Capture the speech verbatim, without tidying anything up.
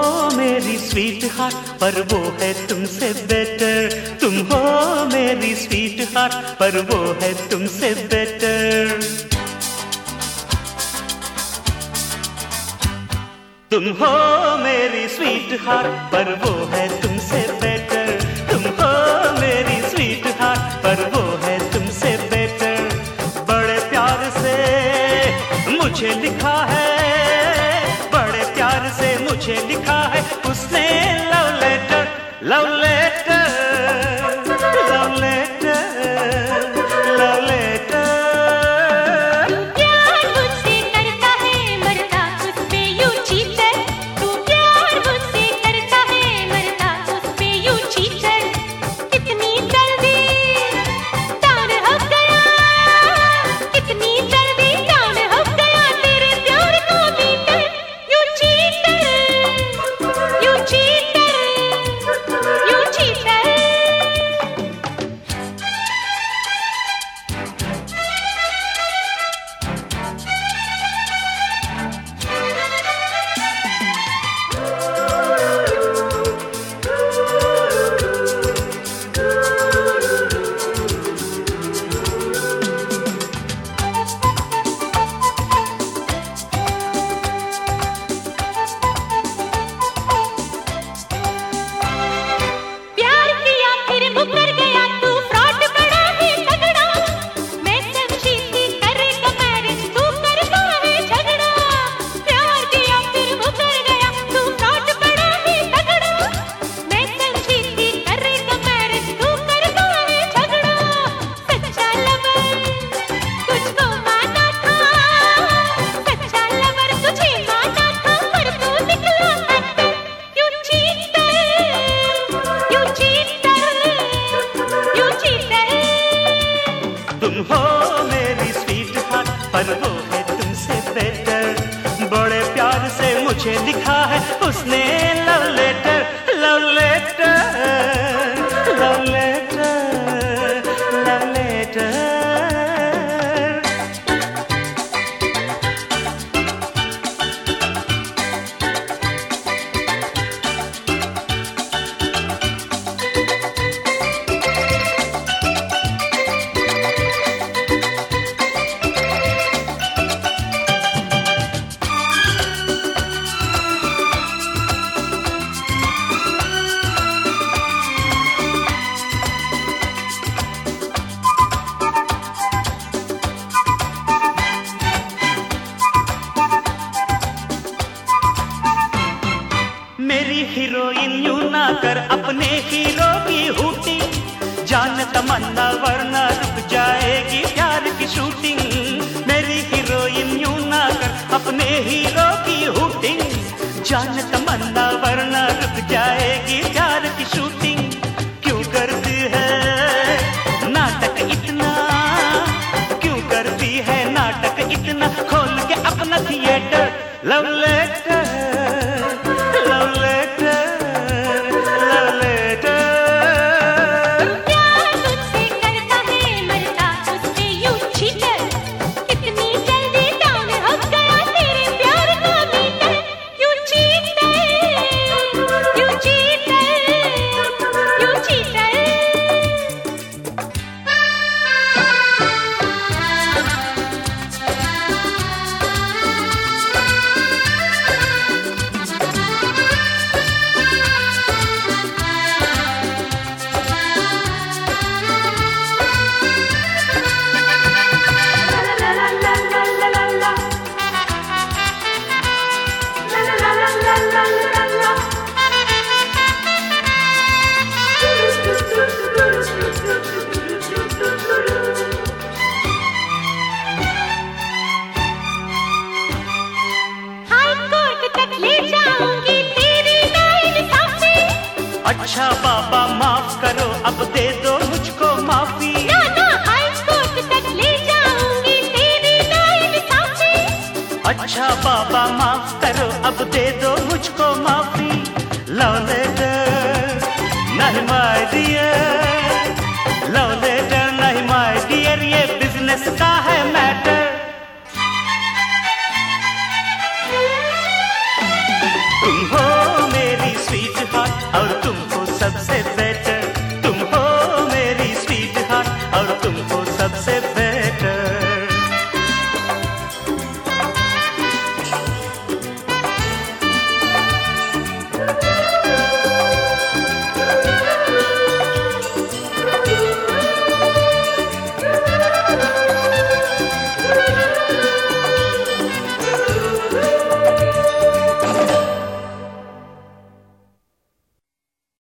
मेरी sweet heart, पर वो है तुमसे बेटर। तुम हो मेरी स्वीट हार्ट, पर वो है तुमसे बेटर। तुम हो मेरी स्वीट हार्ट, पर वो है तुमसे बेटर। तुम हो मेरी स्वीट हार्ट, पर वो है तुमसे बेटर। बड़े प्यार से मुझे लिखा है, बड़े प्यार से मुझे लिखा है उसने love letter, love letter, love letter, love letter. तू प्यार मुझसे करता है, मरता उस पे यूं चीटर। तू प्यार मुझसे करता है, मरता उस पे यूं चीटर। कितनी जल्दी तार हो गया, कितनी जल्दी तार हो गया तेरे प्यार को मीटर। यूं चीटर, यूं चीटर, यूं चीटर। प्यार किया फिर मुकर गया तू, फ्रॉड बड़ा है तगड़ा। मैं समझी थी करेगा मैरिज, तू करता है झगड़ा। प्यार किया फिर मुकर गया तू, फ्रॉड बड़ा है तगड़ा। मैं समझी थी करेगा मैरिज, तू करता है झगड़ा। सच्चा लवर तुझको माना था, सच्चा लवर तुझे माना था, पर तू निकला हटर। You cheater, you cheater, you cheater. तुम हो मेरी स्वीट हार्ट, पर वो है तुमसे बेटर। बड़े प्यार से मुझे लिखा है उसने love letter, love letter, love letter, love letter. मेरी हीरोइन यूं ना कर अपने हीरो की हूटी, जान तमन्ना वरना रुक जाएगी प्यार की शूटिंग। मेरी हीरोइन यूं ना कर अपने हीरो की हूटी, जान तमन्ना वरना रुक जाएगी प्यार की शूटिंग। क्यों करती है नाटक इतना, क्यों करती है नाटक इतना, खोल के अपना theatre. Love letter, love letter, love letter. प्यार मुझसे करता है, मरता उस पे यूं चीटर। कितनी जल्दी डाउन हो गया तेरे प्यार का meter. You cheater, you cheater, you cheater. High court तक ले जाऊंगी तेरी नाइंसाफी। अच्छा बाबा माफ करो, अब दे दो मुझको माफी। ना ना हाई कोर्ट तक ले जाऊंगी तेरी नाइंसाफी। अच्छा बाबा माफ करो, अब दे दो मुझको